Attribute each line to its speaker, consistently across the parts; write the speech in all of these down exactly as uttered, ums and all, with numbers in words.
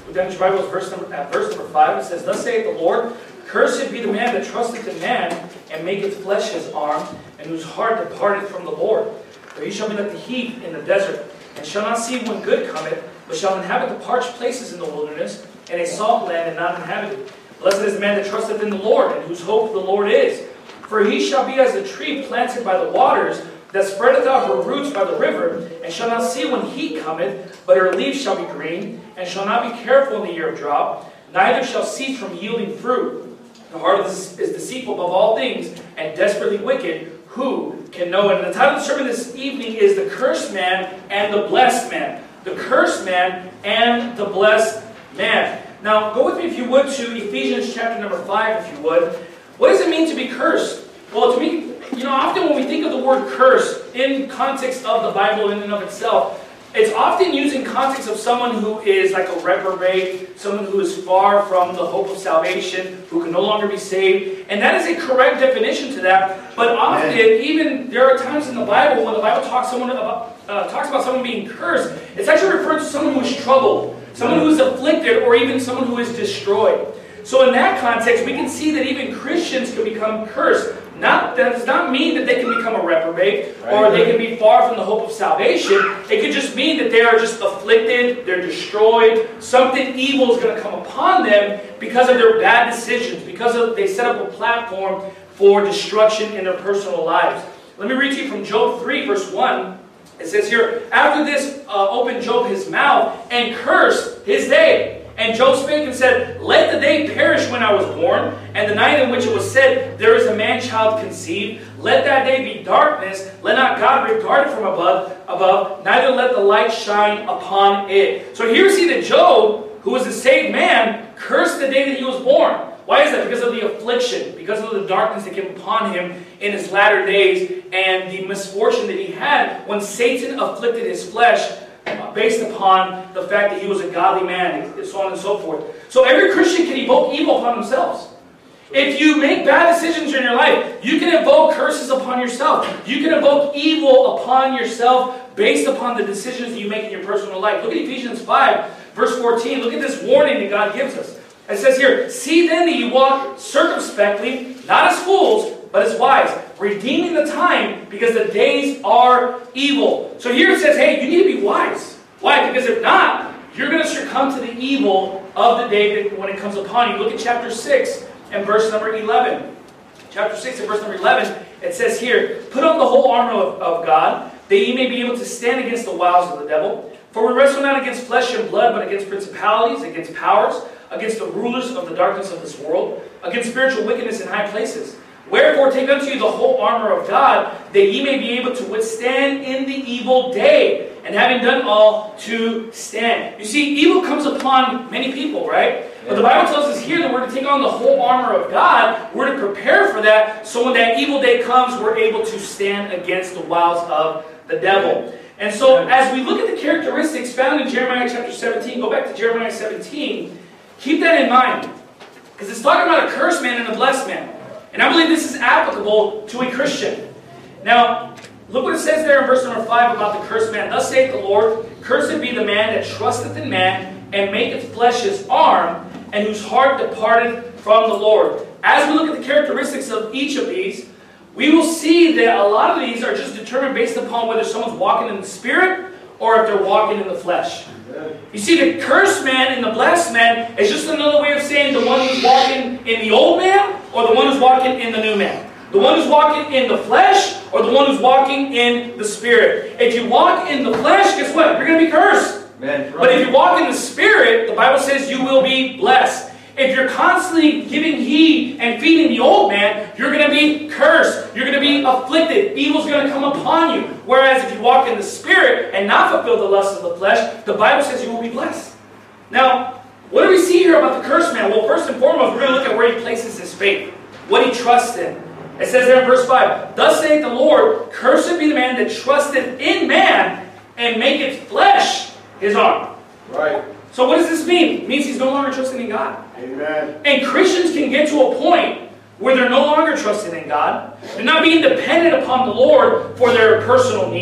Speaker 1: Look down in your Bibles, verse number, at verse number five. It says, "Thus saith the Lord, cursed be the man that trusteth in man, and maketh flesh his arm, and whose heart departeth from the Lord. For he shall be like the heath in the desert, and shall not see when good cometh, but shall inhabit the parched places in the wilderness, and a salt land and not inhabited. Blessed is the man that trusteth in the Lord, and whose hope the Lord is. For he shall be as a tree planted by the waters, that spreadeth out her roots by the river, and shall not see when heat cometh, but her leaves shall be green, and shall not be careful in the year of drought, neither shall cease from yielding fruit. The heart of this is deceitful above all things, and desperately wicked. Who can know it?" And the title of the sermon this evening is "The Cursed Man and the Blessed Man." The Cursed Man and the Blessed Man. Now, go with me, if you would, to Ephesians chapter number five, if you would. What does it mean to be cursed? Well, to me, you know, often when we think of the word curse in context of the Bible in and of itself, it's often used in context of someone who is like a reprobate, someone who is far from the hope of salvation, who can no longer be saved. And that is a correct definition to that. But often, Amen. even there are times in the Bible when the Bible talks someone about uh, talks about someone being cursed, it's actually referring to someone who is troubled, someone who is afflicted, or even someone who is destroyed. So in that context, we can see that even Christians can become cursed. Not, that does not mean that they can become a reprobate, right, or they can be far from the hope of salvation. It could just mean that they are just afflicted, they're destroyed, something evil is going to come upon them because of their bad decisions, because of, they set up a platform for destruction in their personal lives. Let me read to you from Job three, verse one. It says here, "After this uh, opened Job his mouth, and cursed his day. And Job spake and said, Let the day perish when I was born, and the night in which it was said, There is a man-child conceived. Let that day be darkness. Let not God regard it from above, above, neither let the light shine upon it." So here we see that Job, who was a saved man, cursed the day that he was born. Why is that? Because of the affliction, because of the darkness that came upon him in his latter days, and the misfortune that he had when Satan afflicted his flesh, based upon the fact that he was a godly man, and so on and so forth. So every Christian can evoke evil upon themselves. If you make bad decisions in your life, you can evoke curses upon yourself. You can evoke evil upon yourself based upon the decisions that you make in your personal life. Look at Ephesians five, verse fourteen. Look at this warning that God gives us. It says here, "See then that you walk circumspectly, not as fools, but as wise, redeeming the time, because the days are evil." So here it says, hey, you need to be wise. Why? Because if not, you're going to succumb to the evil of the day that when it comes upon you. Look at chapter six and verse number eleven. Chapter six and verse number eleven, it says here, "Put on the whole armor of, of God, that ye may be able to stand against the wiles of the devil. For we wrestle not against flesh and blood, but against principalities, against powers, against the rulers of the darkness of this world, against spiritual wickedness in high places. Wherefore take unto you the whole armor of God, that ye may be able to withstand in the evil day, and having done all, to stand." You see, evil comes upon many people, right? Yeah. But the Bible tells us here that we're to take on the whole armor of God. We're to prepare for that, so when that evil day comes, we're able to stand against the wiles of the devil. And so, as we look at the characteristics found in Jeremiah chapter seventeen, go back to Jeremiah seventeen, keep that in mind. Because it's talking about a cursed man and a blessed man. And I believe this is applicable to a Christian. Now, look what it says there in verse number five about the cursed man. "Thus saith the Lord, Cursed be the man that trusteth in man, and maketh flesh his arm, and whose heart departeth from the Lord." As we look at the characteristics of each of these, we will see that a lot of these are just determined based upon whether someone's walking in the Spirit or if they're walking in the flesh. You see, the cursed man and the blessed man is just another way of saying the one who's walking in the old man or the one who's walking in the new man. The one who's walking in the flesh or the one who's walking in the Spirit. If you walk in the flesh, guess what? You're going to be cursed. Amen. But if you walk in the Spirit, the Bible says you will be blessed. If you're constantly giving heed and feeding the old man, you're going to be cursed. You're going to be afflicted. Evil's going to come upon you. Whereas if you walk in the Spirit and not fulfill the lusts of the flesh, the Bible says you will be blessed. Now, what do we see here about the cursed man? Well, first and foremost, we're going to look at where he places his faith, what he trusts in. It says there in verse five, "Thus saith the Lord, Cursed be the man that trusteth in man, and maketh flesh his arm." Right. So what does this mean? It means he's no longer trusting in God. Amen. And Christians can get to a point where they're no longer trusting in God. They're not being dependent upon the Lord for their personal needs.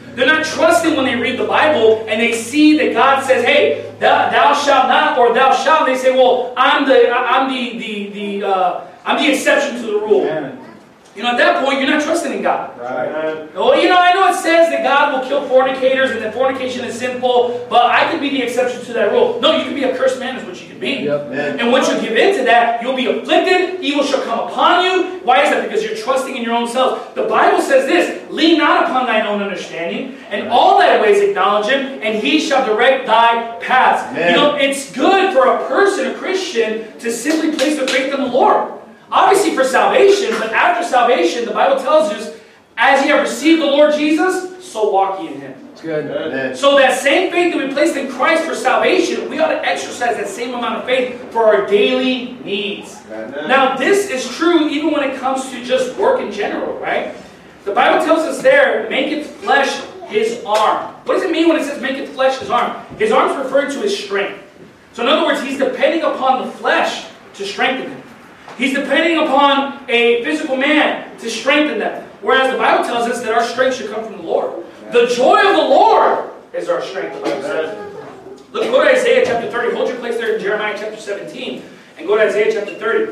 Speaker 1: They're not trusting when they read the Bible and they see that God says, hey, thou, thou shalt not, or thou shalt. They say, well, I'm the, I'm the, the, the, uh, I'm the exception to the rule. Amen. You know, at that point, you're not trusting in God. Right. Well, you know, I know it says that God will kill fornicators and that fornication is sinful, but I could be the exception to that rule. No, you can be a cursed man is what you can be. Yep. And once you give in to that, you'll be afflicted, evil shall come upon you. Why is that? Because you're trusting in your own self. The Bible says this, lean not upon thine own understanding, and all thy ways acknowledge him, and he shall direct thy paths. Amen. You know, it's good for a person, a Christian, to simply place their faith in the Lord. Obviously for salvation, but after salvation, the Bible tells us, as ye have received the Lord Jesus, so walk ye in him. That's good. Amen. So that same faith that we placed in Christ for salvation, we ought to exercise that same amount of faith for our daily needs. Amen. Now, this is true even when it comes to just work in general, right? The Bible tells us there, maketh flesh his arm. What does it mean when it says maketh flesh his arm? His arm is referring to his strength. So in other words, he's depending upon the flesh to strengthen him. He's depending upon a physical man to strengthen them. Whereas the Bible tells us that our strength should come from the Lord. The joy of the Lord is our strength, the Bible says. Look, go to Isaiah chapter thirty. Hold your place there in Jeremiah chapter seventeen. And go to Isaiah chapter thirty.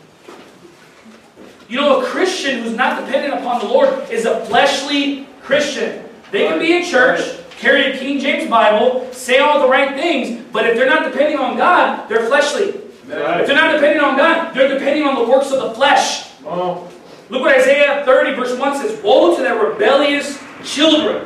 Speaker 1: You know, a Christian who's not dependent upon the Lord is a fleshly Christian. They can be in church, carry a King James Bible, say all the right things, but if they're not depending on God, they're fleshly. Right. If they're not depending on God, they're depending on the works of the flesh. Oh. Look what Isaiah thirty verse one says. Woe to their rebellious children,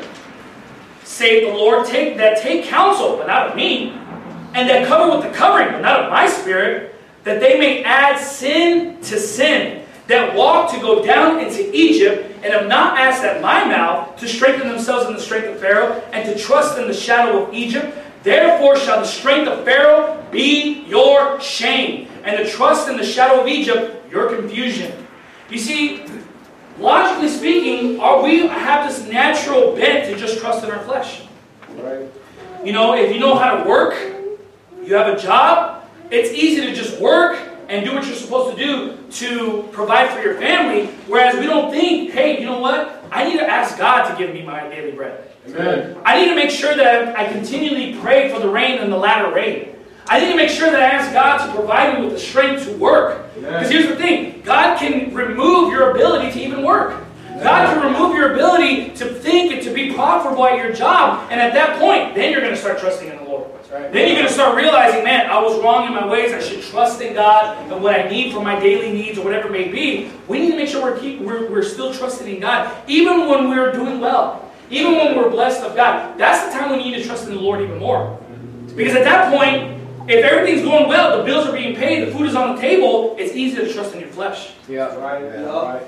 Speaker 1: saith the Lord, take, that take counsel, but not of me, and that cover with the covering, but not of my spirit, that they may add sin to sin, that walk to go down into Egypt, and have not asked at my mouth to strengthen themselves in the strength of Pharaoh, and to trust in the shadow of Egypt. Therefore shall the strength of Pharaoh be your shame, and the trust in the shadow of Egypt your confusion. You see, logically speaking, are we have this natural bent to just trust in our flesh. Right. You know, if you know how to work, you have a job, it's easy to just work and do what you're supposed to do to provide for your family, whereas we don't think, hey, you know what? I need to ask God to give me my daily bread. Amen. I need to make sure that I continually pray for the rain and the latter rain. I need to make sure that I ask God to provide me with the strength to work. Because here's the thing, God can remove your ability to even work. God can remove your ability to think and to be profitable at your job. And at that point, then you're going to start trusting in the Lord. Right. Then you're going to start realizing, man, I was wrong in my ways. I should trust in God and what I need for my daily needs or whatever it may be. We need to make sure we're, keep, we're, we're still trusting in God, even when we're doing well, even when we're blessed of God. That's the time when you need to trust in the Lord even more. Because at that point, if everything's going well, the bills are being paid, the food is on the table, it's easy to trust in your flesh. Yeah, right. Yeah, right.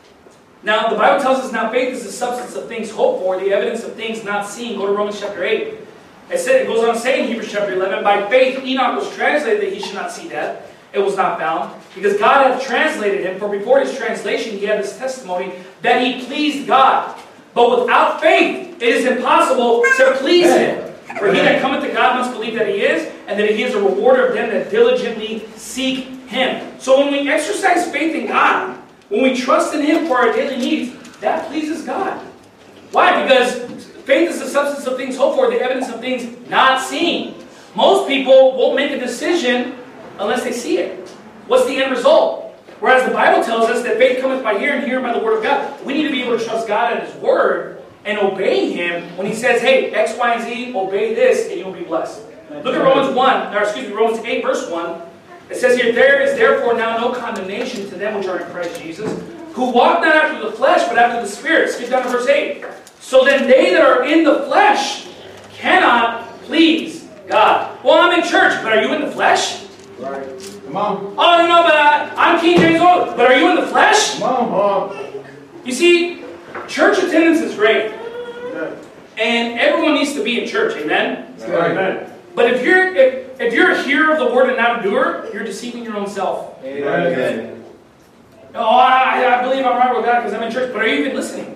Speaker 1: Now, the Bible tells us now faith is the substance of things hoped for, the evidence of things not seen. Go to Romans chapter eight. It, said, it goes on to say in Hebrews chapter eleven, by faith Enoch was translated that he should not see death. It was not found, because God had translated him, for before his translation he had this testimony that he pleased God. But without faith it is impossible to please him. For he that cometh to God must believe that he is, and that he is a rewarder of them that diligently seek him. So when we exercise faith in God, when we trust in him for our daily needs, that pleases God. Why? Because faith is the substance of things hoped for, the evidence of things not seen. Most people won't make a decision unless they see it. What's the end result? Whereas the Bible tells us that faith cometh by hearing, and hearing by the word of God. We need to be able to trust God and his word and obey him when he says, hey, X, Y, and Z, obey this, and you'll be blessed. Look at Romans one, or excuse me, Romans eight, verse one. It says here, there is therefore now no condemnation to them which are in Christ Jesus, who walk not after the flesh, but after the Spirit. Skip down to verse eight. So then they that are in the flesh cannot please God. Well, I'm in church, but are you in the flesh?
Speaker 2: Right. Come on.
Speaker 1: Oh, you know, but I, I'm King James old, but are you in the flesh?
Speaker 2: Come on, Mom.
Speaker 1: You see, church attendance is great. Yeah. And everyone needs to be in church, amen?
Speaker 2: Right. Amen.
Speaker 1: But if you're if, if you're a hearer of the word and not a doer, you're deceiving your own self.
Speaker 2: Amen.
Speaker 1: Oh, I, I believe I'm right with God because I'm in church, but are you even listening?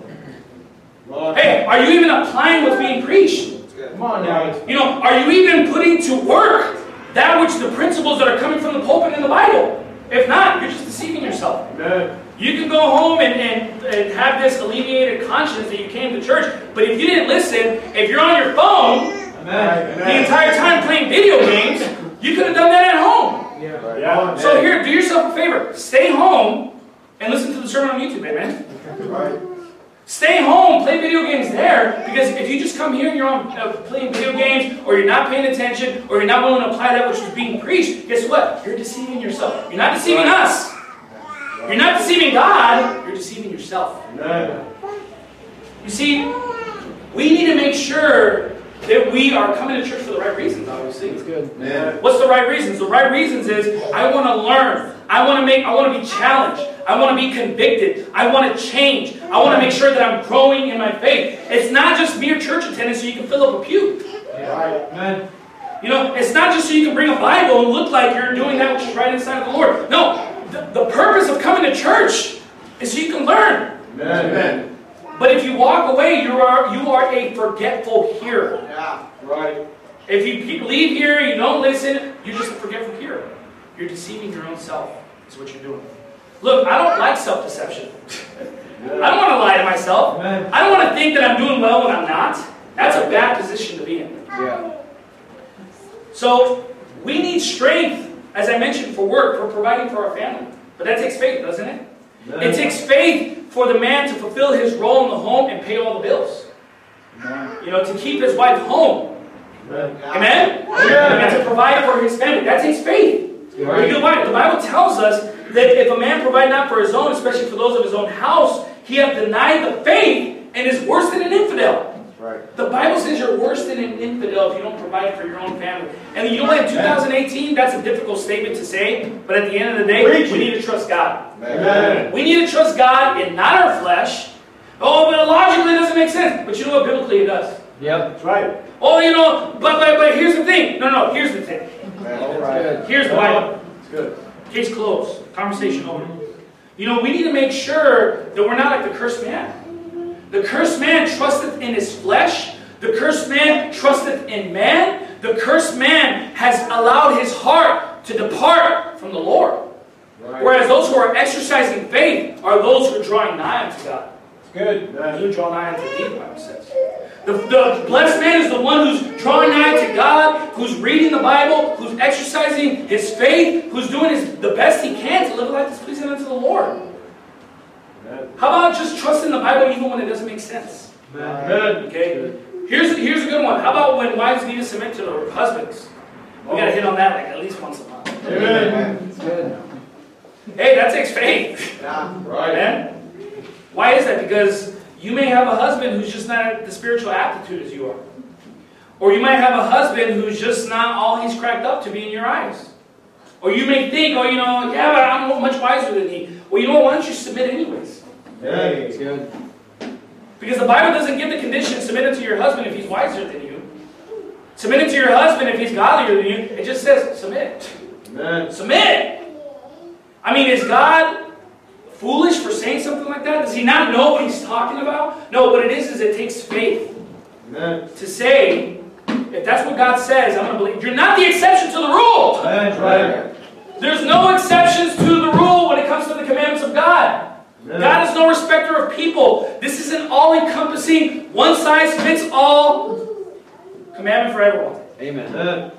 Speaker 2: Lord.
Speaker 1: Hey, are you even applying what's being preached?
Speaker 2: Come on now.
Speaker 1: You know, are you even putting to work that which the principles that are coming from the pulpit in the Bible? If not, you're just deceiving yourself.
Speaker 2: Amen.
Speaker 1: You can go home and, and, and have this alleviated conscience that you came to church. But if you didn't listen, if you're on your phone
Speaker 2: Amen.
Speaker 1: the entire time playing video games, you could have done that at home.
Speaker 2: Yeah.
Speaker 3: Yeah.
Speaker 1: So here, do yourself a favor. Stay home and listen to the sermon on YouTube, amen?
Speaker 2: Right.
Speaker 1: Stay home, play video games there, because if you just come here and you're on uh, playing video games, or you're not paying attention, or you're not willing to apply that which is being preached, guess what? You're deceiving yourself. You're not deceiving us. You're not deceiving God. You're deceiving yourself.
Speaker 2: Amen.
Speaker 1: You see, we need to make sure that we are coming to church for the right reasons, obviously. It's good.
Speaker 2: Amen.
Speaker 1: What's the right reasons? The right reasons is I want to learn. I want to make. I want to be challenged. I want to be convicted. I want to change. I want to make sure that I'm growing in my faith. It's not just mere church attendance so you can fill up a pew.
Speaker 2: Right. Amen.
Speaker 1: You know, it's not just so you can bring a Bible and look like you're doing that which is right inside of the Lord. No, the, the purpose of coming to church is so you can learn.
Speaker 2: Amen.
Speaker 1: But if you walk away, you are you are a forgetful hearer.
Speaker 2: Yeah. Right.
Speaker 1: If you leave here, you don't listen, you're just a forgetful hearer. You're deceiving your own self, is what you're doing. Look, I don't like self-deception. I don't want to lie to myself.
Speaker 2: Amen.
Speaker 1: I don't want to think that I'm doing well when I'm not. That's a bad position to be in.
Speaker 2: Yeah.
Speaker 1: So, we need strength, as I mentioned, for work, for providing for our family. But that takes faith, doesn't it?
Speaker 2: Amen.
Speaker 1: It takes faith for the man to fulfill his role in the home and pay all the bills.
Speaker 2: Amen.
Speaker 1: You know, to keep his wife home.
Speaker 2: Amen.
Speaker 1: Amen?
Speaker 2: Yeah.
Speaker 1: And to provide for his family. That takes faith.
Speaker 2: Right.
Speaker 1: The Bible, the Bible tells us that if a man provide not for his own, especially for those of his own house, he hath denied the faith and is worse than an infidel.
Speaker 2: Right.
Speaker 1: The Bible says you're worse than an infidel if you don't provide for your own family. And you know what, in two thousand eighteen, that's a difficult statement to say, but at the end of the day,
Speaker 2: Preach
Speaker 1: we
Speaker 2: it.
Speaker 1: need to trust God.
Speaker 2: Amen.
Speaker 1: We need to trust God and not our flesh. Oh, but logically it doesn't make sense. But you know what, biblically it does.
Speaker 2: Yep. That's right.
Speaker 1: Oh, you know, but, but, but here's the thing. No, no, here's the thing.
Speaker 2: All right.
Speaker 1: Here's the Bible.
Speaker 2: It's good.
Speaker 1: Case closed. Conversation over. You know, we need to make sure that we're not like the cursed man. The cursed man trusteth in his flesh. The cursed man trusteth in man. The cursed man has allowed his heart to depart from the Lord.
Speaker 2: Right.
Speaker 1: Whereas those who are exercising faith are those who are drawing nigh unto God.
Speaker 2: It's good.
Speaker 1: And you draw nigh unto thee, the Bible says. The, the blessed man is the one who's drawing nigh to God, who's reading the Bible, who's exercising his faith, who's doing his, the best he can to live a life that's pleasing unto the Lord.
Speaker 2: Amen.
Speaker 1: How about just trusting the Bible even when it doesn't make sense?
Speaker 2: Amen.
Speaker 1: Okay? Here's, here's a good one. How about when wives need to submit to their husbands? We got to hit on that like at least once a month.
Speaker 2: Amen.
Speaker 4: It's good.
Speaker 1: Hey, that takes faith.
Speaker 2: Right.
Speaker 1: Amen? Why is that? Because you may have a husband who's just not at the spiritual aptitude as you are. Or you might have a husband who's just not all he's cracked up to be in your eyes. Or you may think, oh, you know, yeah, but I'm much wiser than he. Well, you know what? Why don't you submit anyways?
Speaker 2: Hey.
Speaker 4: It's good.
Speaker 1: Because the Bible doesn't give the condition, submit it to your husband if he's wiser than you. Submit it to your husband if he's godlier than you. It just says, submit.
Speaker 2: Amen.
Speaker 1: Submit! I mean, is God foolish for saying something like that? Does he not know what he's talking about? No, what it is is it takes faith
Speaker 2: Amen.
Speaker 1: to say, if that's what God says, I'm going to believe. You're not the exception to the rule.
Speaker 2: That's right.
Speaker 1: There's no exceptions to the rule when it comes to the commandments of God.
Speaker 2: Amen.
Speaker 1: God is no respecter of people. This is an all-encompassing, one-size-fits-all commandment for everyone.
Speaker 4: Amen.
Speaker 2: Amen.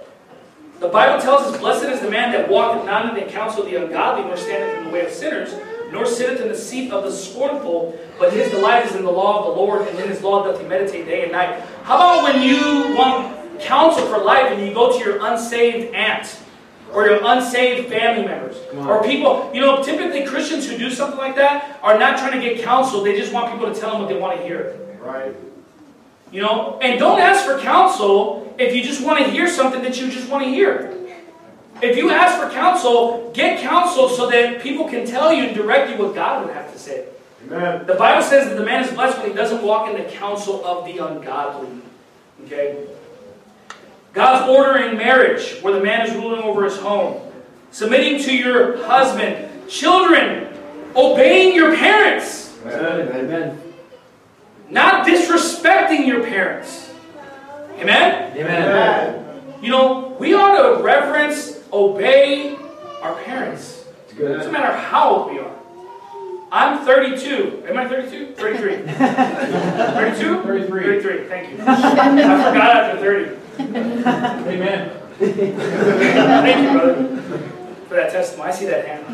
Speaker 1: The Bible tells us, blessed is the man that walketh not in the counsel of the ungodly, nor standeth in the way of sinners, nor sitteth in the seat of the scornful, but his delight is in the law of the Lord, and in his law doth he meditate day and night. How about when you want counsel for life and you go to your unsaved aunt, or your unsaved family members, or people, you know, typically Christians who do something like that are not trying to get counsel, they just want people to tell them what they want to hear.
Speaker 2: Right.
Speaker 1: You know, and don't ask for counsel if you just want to hear something that you just want to hear. If you ask for counsel, get counsel so that people can tell you and direct you what God would have to say.
Speaker 2: Amen.
Speaker 1: The Bible says that the man is blessed when he doesn't walk in the counsel of the ungodly. Okay? God's order in marriage, where the man is ruling over his home. Submitting to your husband. Children, obeying your parents.
Speaker 2: Amen.
Speaker 4: Amen.
Speaker 1: Not disrespecting your parents. Amen?
Speaker 4: Amen.
Speaker 1: You know, we ought to reverence, obey our parents.
Speaker 4: It's
Speaker 1: It
Speaker 4: good.
Speaker 1: doesn't matter how old we are. I'm thirty-two. Am I thirty-two? thirty-three. thirty-two?
Speaker 2: thirty-three.
Speaker 1: thirty-three. Thank you. I forgot after thirty.
Speaker 2: Amen.
Speaker 1: Thank you, brother, for that testimony. I see that hand.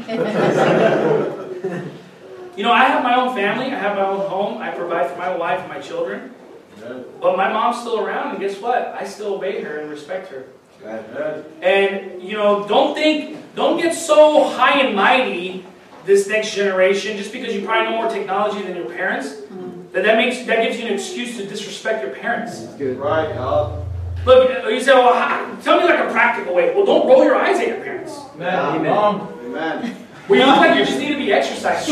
Speaker 1: You know, I have my own family. I have my own home. I provide for my wife and my children. But my mom's still around, and guess what? I still obey her and respect her. And, you know, don't think, don't get so high and mighty this next generation just because you probably know more technology than your parents, that that makes that gives you an excuse to disrespect your parents.
Speaker 2: Good. Right, uh,
Speaker 1: Look, you say, well, how, tell me like a practical way. Well, don't roll your eyes at your parents.
Speaker 2: Amen. Amen. Amen.
Speaker 1: Well, you look like you just need to be exercised.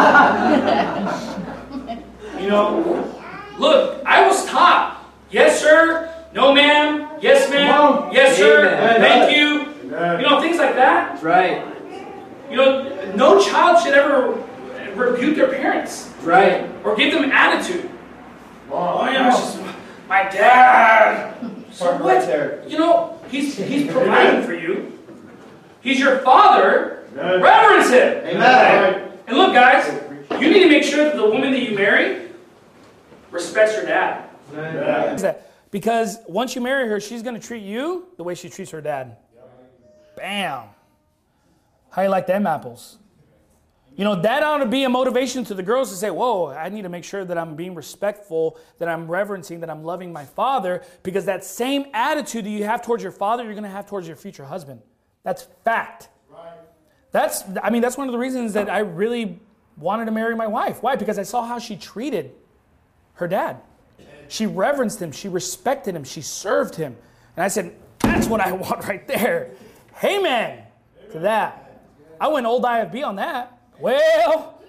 Speaker 1: You know, look, I was taught, yes, sir, no, ma'am, yes, ma'am, yes, sir,
Speaker 3: Amen.
Speaker 1: thank you.
Speaker 2: Amen.
Speaker 1: You know, things like that.
Speaker 3: That's right.
Speaker 1: You know, no child should ever rebuke their parents.
Speaker 3: That's right.
Speaker 1: Or give them attitude.
Speaker 2: Wow.
Speaker 1: Oh, yeah, it's just my dad. So
Speaker 2: Part
Speaker 1: what?
Speaker 2: right there.
Speaker 1: You know, he's he's providing for you. He's your father.
Speaker 2: Amen.
Speaker 1: Reverence him.
Speaker 2: Amen.
Speaker 1: And look, guys, you need to make sure that the woman that you marry respects her dad.
Speaker 2: Amen.
Speaker 1: Because once you marry her, she's going to treat you the way she treats her dad. Bam. How you like them apples? You know, that ought to be a motivation to the girls to say, whoa, I need to make sure that I'm being respectful, that I'm reverencing, that I'm loving my father, because that same attitude that you have towards your father, you're going to have towards your future husband. That's fact. Right. That's, I mean, that's one of the reasons that I really wanted to marry my wife. Why? Because I saw how she treated her dad. She reverenced him. She respected him. She served him. And I said, that's what I want right there. Amen to that. I went old I F B on that. Well,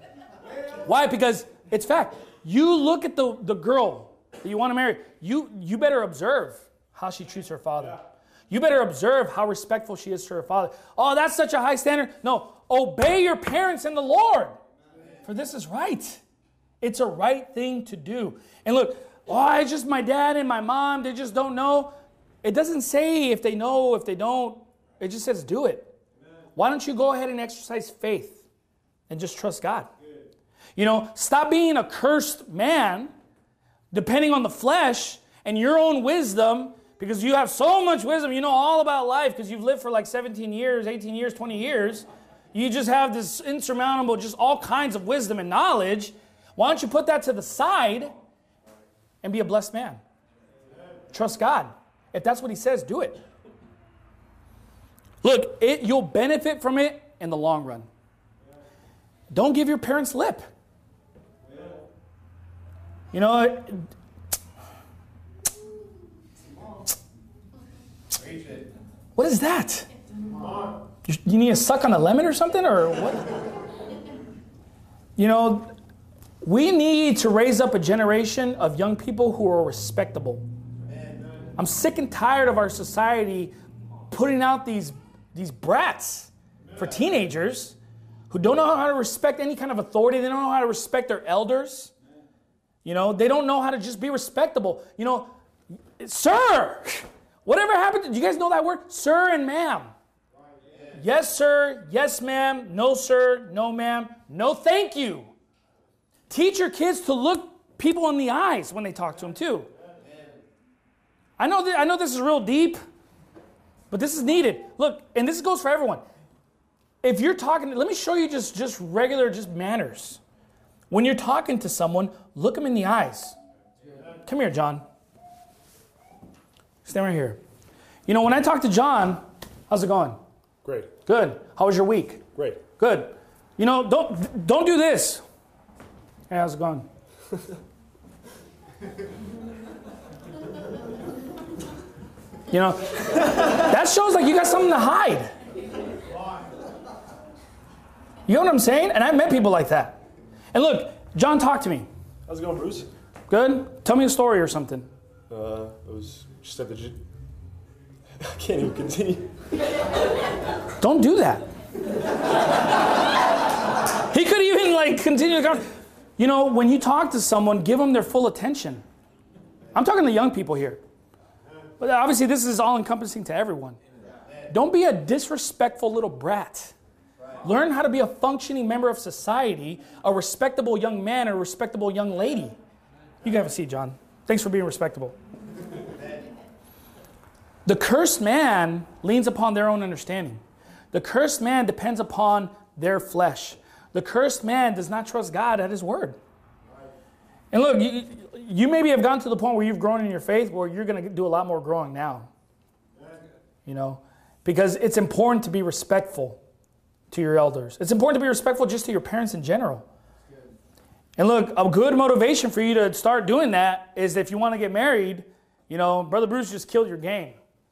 Speaker 1: why? Because it's fact. You look at the, the girl that you want to marry, you, you better observe how she treats her father. You better observe how respectful she is to her father. Oh, that's such a high standard. No, obey your parents in the Lord, for this is right. It's a right thing to do. And look, oh, it's just my dad and my mom, they just don't know. It doesn't say if they know, if they don't. It just says do it. Why don't you go ahead and exercise faith and just trust God? You know, stop being a cursed man, depending on the flesh and your own wisdom, because you have so much wisdom. You know all about life because you've lived for like seventeen years, eighteen years, twenty years. You just have this insurmountable, just all kinds of wisdom and knowledge. Why don't you put that to the side and be a blessed man? Trust God. If that's what he says, do it. Look, it, you'll benefit from it in the long run. Don't give your parents lip. You know, what is that? You, you need to suck on a lemon or something, or what? You know, we need to raise up a generation of young people who are respectable. I'm sick and tired of our society putting out these, these brats for teenagers who don't know how to respect any kind of authority. They don't know how to respect their elders. You know, they don't know how to just be respectable. You know, sir, whatever happened to, do you guys know that word? Sir and ma'am. Yes, sir. Yes, ma'am. No, sir. No, ma'am. No, thank you. Teach your kids to look people in the eyes when they talk to them too. I know that, I know this is real deep, but this is needed. Look, and this goes for everyone. If you're talking, let me show you just, just regular, just manners. When you're talking to someone, look them in the eyes. Come here, John. Stand right here. You know, when I talk to John, how's it going?
Speaker 4: Great.
Speaker 1: Good. How was your week?
Speaker 4: Great.
Speaker 1: Good. You know, don't don't do this. Hey, how's it going? You know, that shows like you got something to hide. You know what I'm saying? And I've met people like that. And look, John, talk to me.
Speaker 4: How's it going, Bruce?
Speaker 1: Good? Tell me a story or something.
Speaker 4: Uh, I was just at the gym. I can't even continue.
Speaker 1: Don't do that. He could even like continue the conversation. You know, when you talk to someone, give them their full attention. I'm talking to young people here. But obviously this is all encompassing to everyone. Don't be a disrespectful little brat. Learn how to be a functioning member of society, a respectable young man or a respectable young lady. You can have a seat, John. Thanks for being respectable. The cursed man leans upon their own understanding. The cursed man depends upon their flesh. The cursed man does not trust God at his word. And look, you, you maybe have gotten to the point where you've grown in your faith where you're going to do a lot more growing now. You know, because it's important to be respectful to your elders. It's important to be respectful just to your parents in general. And look, a good motivation for you to start doing that is if you want to get married, you know, Brother Bruce just killed your game.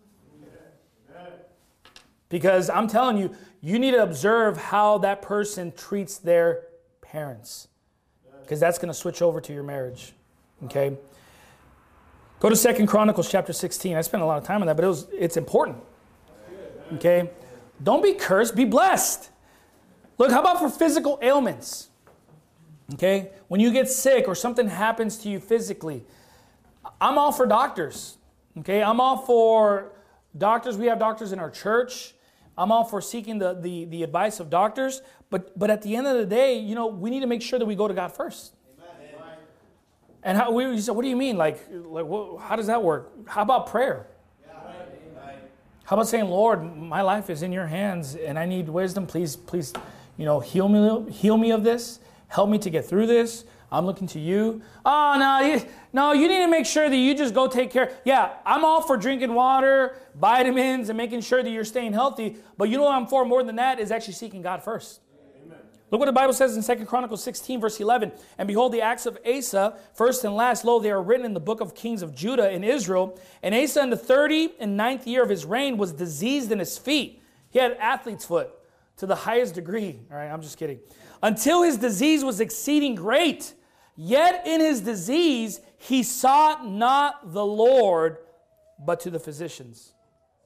Speaker 1: Because I'm telling you, you need to observe how that person treats their parents. Because that's going to switch over to your marriage. Okay? Go to Second Chronicles chapter sixteen. I spent a lot of time on that, but it was it's important. Okay? Don't be cursed, be blessed. Look, how about for physical ailments? Okay? When you get sick or something happens to you physically, I'm all for doctors. Okay? I'm all for doctors. We have doctors in our church. I'm all for seeking the, the, the advice of doctors. But but at the end of the day, you know, we need to make sure that we go to God first. Amen. And how we you said, what do you mean? Like, like what, how does that work? How about prayer? How about saying, Lord, my life is in your hands and I need wisdom. Please, please, you know, heal me, heal me of this. Help me to get through this. I'm looking to you. Oh, no, you, no, you need to make sure that you just go take care. Yeah, I'm all for drinking water, vitamins, and making sure that you're staying healthy. But you know what I'm for more than that is actually seeking God first. Amen. Look what the Bible says in Second Chronicles sixteen, verse eleven. And behold, the acts of Asa, first and last, lo, they are written in the book of kings of Judah and Israel. And Asa in the thirty and ninth year of his reign was diseased in his feet. He had athlete's foot to the highest degree. All right, I'm just kidding. Until his disease was exceeding great. Yet in his disease, he sought not the Lord, but to the physicians.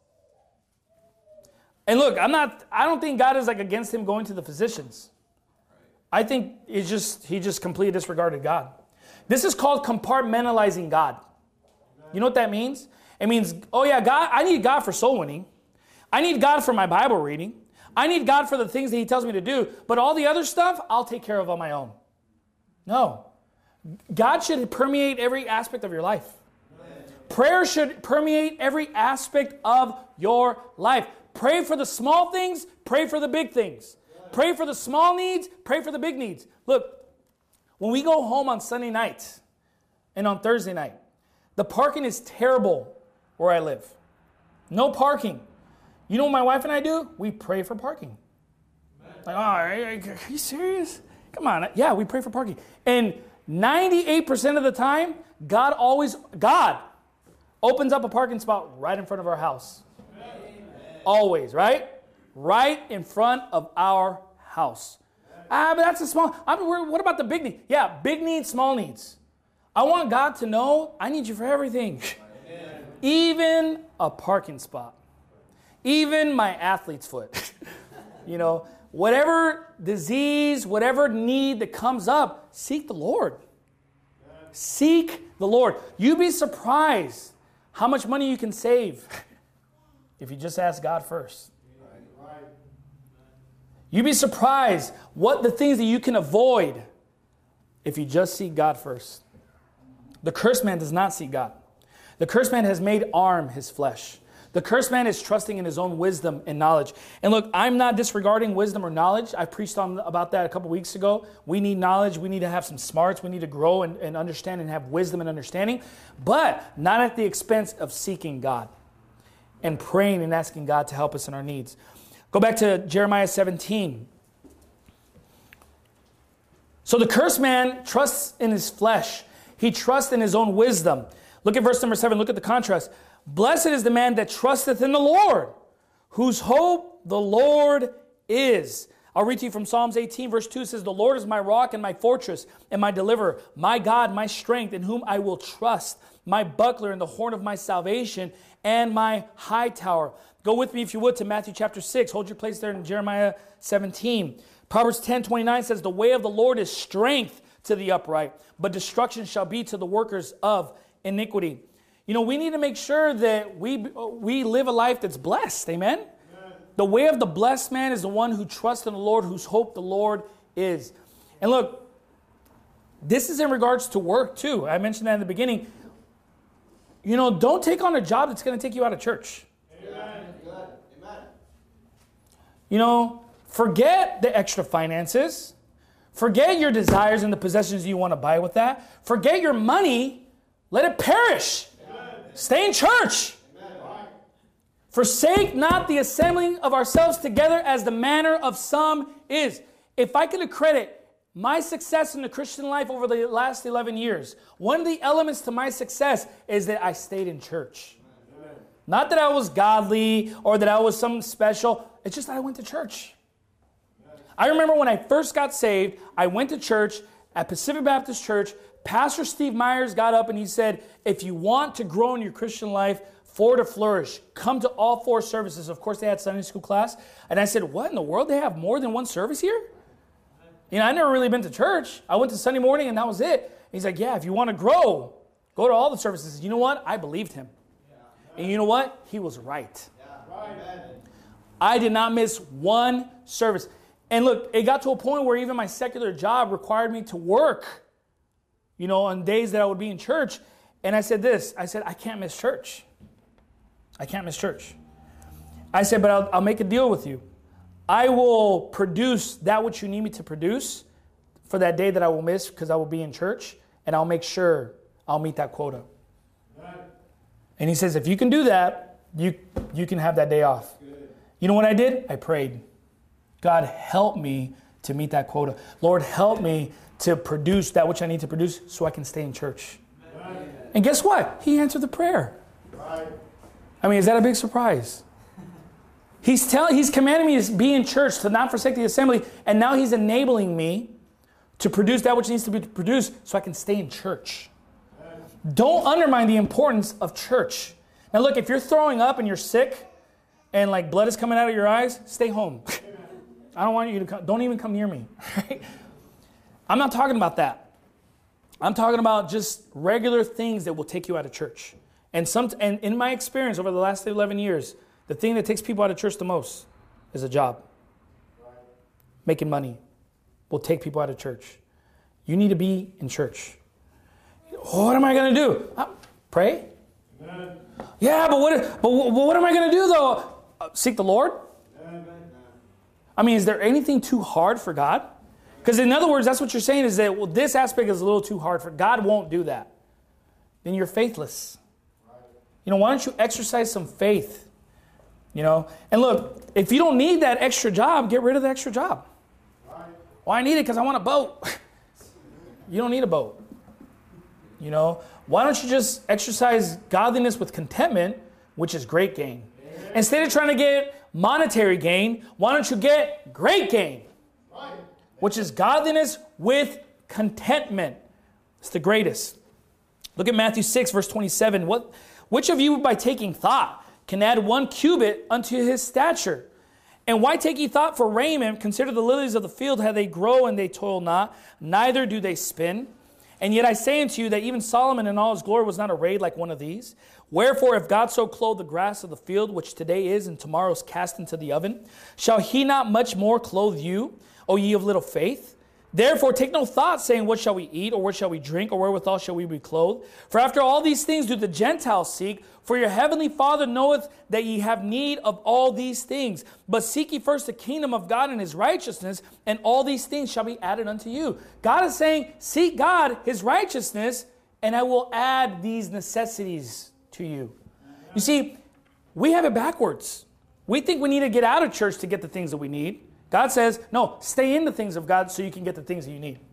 Speaker 1: And look, I'm not, I don't think God is like against him going to the physicians. I think it's just, he just completely disregarded God. This is called compartmentalizing God. You know what that means? It means, oh yeah, God, I need God for soul winning. I need God for my Bible reading. I need God for the things that he tells me to do. But all the other stuff, I'll take care of on my own. No. God should permeate every aspect of your life. Amen. Prayer should permeate every aspect of your life. Pray for the small things, pray for the big things. Amen. Pray for the small needs, pray for the big needs. Look, when we go home on Sunday night and on Thursday night, the parking is terrible where I live. No parking. You know what my wife and I do? We pray for parking. Amen. Like, oh, are you serious? Come on. Yeah, we pray for parking. And ninety-eight percent of the time, God always, God opens up a parking spot right in front of our house. Amen. Always, right? Right in front of our house. Ah, but that's a small, I mean, what about the big need? Yeah, big needs, small needs. I want God to know I need you for everything. Amen. Even a parking spot. Even my athlete's foot. You know, whatever disease, whatever need that comes up, seek the Lord. Seek the Lord. You'd be surprised how much money you can save if you just ask God first. You'd be surprised what the things that you can avoid if you just seek God first. The cursed man does not seek God. The cursed man has made arm his flesh. The cursed man is trusting in his own wisdom and knowledge. And look, I'm not disregarding wisdom or knowledge. I preached on about that a couple weeks ago. We need knowledge. We need to have some smarts. We need to grow and, and understand and have wisdom and understanding. But not at the expense of seeking God and praying and asking God to help us in our needs. Go back to Jeremiah seventeen. So the cursed man trusts in his flesh. He trusts in his own wisdom. Look at verse number seven. Look at the contrast. Blessed is the man that trusteth in the Lord, whose hope the Lord is. I'll read to you from Psalms eighteen, verse two. It says, the Lord is my rock and my fortress and my deliverer, my God, my strength, in whom I will trust, my buckler and the horn of my salvation and my high tower. Go with me, if you would, to Matthew chapter six. Hold your place there in Jeremiah seventeen. Proverbs ten twenty-nine says, the way of the Lord is strength to the upright, but destruction shall be to the workers of iniquity. You know, we need to make sure that we we live a life that's blessed. Amen? Amen. The way of the blessed man is the one who trusts in the Lord, whose hope the Lord is. And look, this is in regards to work too. I mentioned that in the beginning. You know, don't take on a job that's going to take you out of church.
Speaker 2: Amen. Amen.
Speaker 1: You know, forget the extra finances. Forget your desires and the possessions you want to buy with that. Forget your money. Let it perish. Amen. Stay in church. Amen. Forsake not the assembling of ourselves together as the manner of some is. If I can accredit my success in the Christian life over the last eleven years, one of the elements to my success is that I stayed in church. Amen. Not that I was godly or that I was something special. It's just that I went to church. Amen. I remember when I first got saved, I went to church at Pacific Baptist Church. Pastor Steve Myers got up and he said, if you want to grow in your Christian life, for to flourish, come to all four services. Of course, they had Sunday school class. And I said, what in the world? They have more than one service here? You know, I never really been to church. I went to Sunday morning and that was it. He's like, yeah, if you want to grow, go to all the services. You know what? I believed him. And you know what? He was right. I did not miss one service. And look, it got to a point where even my secular job required me to work, you know, on days that I would be in church. And I said this, I said, I can't miss church. I can't miss church. I said, but I'll, I'll make a deal with you. I will produce that which you need me to produce for that day that I will miss because I will be in church, and I'll make sure I'll meet that quota. Right. And he says, if you can do that, you, you can have that day off. Good. You know what I did? I prayed. God, help me to meet that quota. Lord, help me to produce that which I need to produce so I can stay in church. Right. And guess what? He answered the prayer. Right. I mean, is that a big surprise? He's telling, he's commanding me to be in church, to not forsake the assembly, and now he's enabling me to produce that which needs to be produced so I can stay in church. Don't undermine the importance of church. Now look, if you're throwing up and you're sick and like blood is coming out of your eyes, stay home. I don't want you to come, don't even come near me. Right? I'm not talking about that. I'm talking about just regular things that will take you out of church. And some, and in my experience over the last eleven years, the thing that takes people out of church the most is a job. Making money will take people out of church. You need to be in church. What am I going to do? Uh, pray? Amen. Yeah, but what, but what am I going to do though? Uh, seek the Lord? Amen. I mean, is there anything too hard for God? Because in other words, that's what you're saying is that, well, this aspect is a little too hard for God. Won't do that. Then you're faithless. You know, why don't you exercise some faith? You know, and look, if you don't need that extra job, get rid of the extra job. Right. Well, I need it because I want a boat. You don't need a boat. You know, why don't you just exercise godliness with contentment, which is great gain. Amen. Instead of trying to get monetary gain, why don't you get great gain, right. Which is godliness with contentment. It's the greatest. Look at Matthew six, verse twenty-seven. What, which of you by taking thought can add one cubit unto his stature? And why take ye thought for raiment? Consider the lilies of the field, how they grow, and they toil not, neither do they spin. And yet I say unto you that even Solomon in all his glory was not arrayed like one of these. Wherefore, if God so clothe the grass of the field, which today is and tomorrow is cast into the oven, shall he not much more clothe you, O ye of little faith? Therefore, take no thought, saying, what shall we eat, or what shall we drink, or wherewithal shall we be clothed? For after all these things do the Gentiles seek, for your heavenly Father knoweth that ye have need of all these things. But seek ye first the kingdom of God and his righteousness, and all these things shall be added unto you. God is saying, seek God, his righteousness, and I will add these necessities to you. You see, we have it backwards. We think we need to get out of church to get the things that we need. God says, no, stay in the things of God so you can get the things that you need.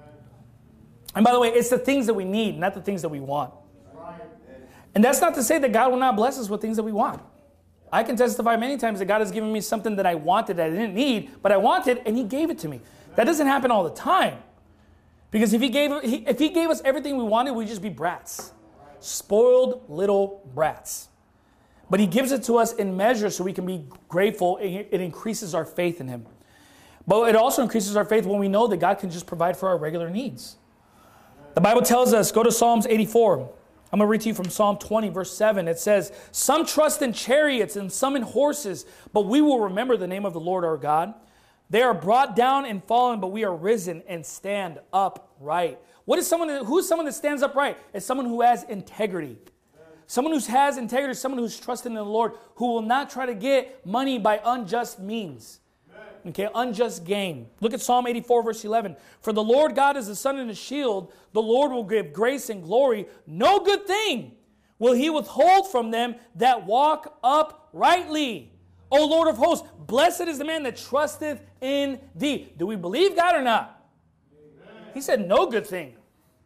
Speaker 1: And by the way, it's the things that we need, not the things that we want. And that's not to say that God will not bless us with things that we want. I can testify many times that God has given me something that I wanted that I didn't need, but I wanted, and he gave it to me. That doesn't happen all the time. Because if he gave, if he gave us everything we wanted, we'd just be brats. Spoiled little brats. But he gives it to us in measure so we can be grateful. It increases our faith in him. But it also increases our faith when we know that God can just provide for our regular needs. The Bible tells us, go to Psalms eighty-four. I'm I'm going to read to you from Psalm twenty, verse seven. It says, some trust in chariots and some in horses, but we will remember the name of the Lord our God. They are brought down and fallen, but we are risen and stand upright. What is someone that, who is someone that stands upright? It's someone who has integrity. Someone who has integrity, someone who's trusting in the Lord, who will not try to get money by unjust means. Okay, unjust gain. Look at Psalm eighty-four, verse eleven. For the Lord God is the sun and the shield. The Lord will give grace and glory. No good thing will he withhold from them that walk uprightly. O Lord of hosts, blessed is the man that trusteth in thee. Do we believe God or not? Amen. He said no good thing.